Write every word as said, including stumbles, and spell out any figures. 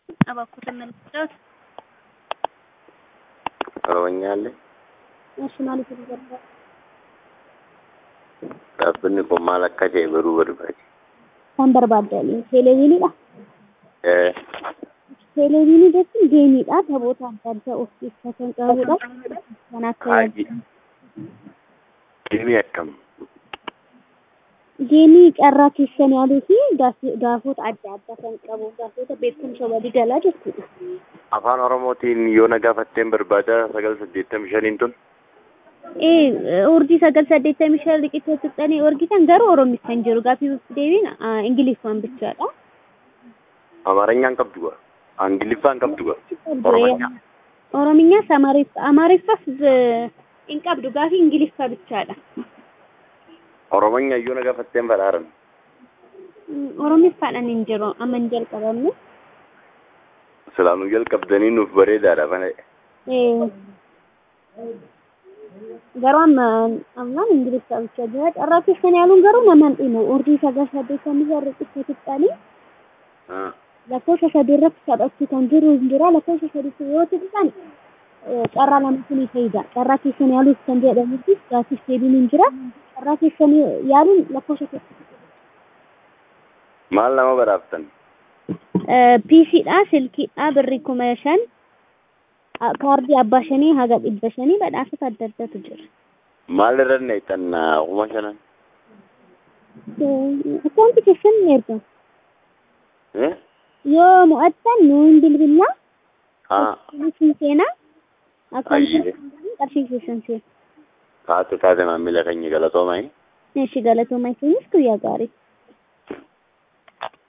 أباكو تملكت Oromiyaale እሺ ማለት ይችላል dhaabbanni kun maal akka ta'e baruu barbaade. kan barbaadani televiziyoonidha Eh, televiziyoonii jechuun geemiidha taphoota adda addaa of keessaa kan qabudha kan akka haaji deemii akkam geemii carraa keessan yaaluu fi gaafota adda addaa kan qabu gaafota beekumsa walii galaa jechuudha. afaan oromootiin yoo na gaafatteen barbaada sagal saddeettamii shaniin tun ee urjii sagal saddeettamii shan riqicha tuqxanii orgitan garuu oromiffan jiru gaafii deebiin ingiliffaan bichaadha. amaaranyaan qabdu gaa ingiliffaan qabdu gaa oromiyaa oromiyaa samaariff amaariffas hin qabdu gaafii ingiliffa bichaadha. oromiyaa yoo na gaafatteen badhaaran oromiffaadhaan hin jiru amma hin jalqabamne. silaanuu jalqabdanii nuuf bareedaadha fana ee garuu amma ammaan ingiliffa bicha jira carraa keessan yaaluun garuu naman dhinu urjii sagal saddeettamii shan riqicha tuqxanii lakkoofsa sadii irratti kadhachuu kan jiru hin jira lakkoofsa sadii yoo tuqxan carraa lamatti ni fayyada carraa keessan yaaluuf kan jedhamutti gaafis deebiin hin jira carraa keessan yaaluun lakkoofsa sadii maal nama badhaaftan piisiidha silkiidha birrii kuma shan kaardii abbaa shanii haga dhibba shanii badhaasota adda addaatu jira. maal irra neexan kuma shanan akkaanti keessan ni ergamu. yoo mo'attan nuun bilbilaa qarshii seenaa akkaanti qarshii keessan seena. taate taate maamila keenya galatoomaayi. Meeshii galatoomaayi keenyas guyyaa gaarii.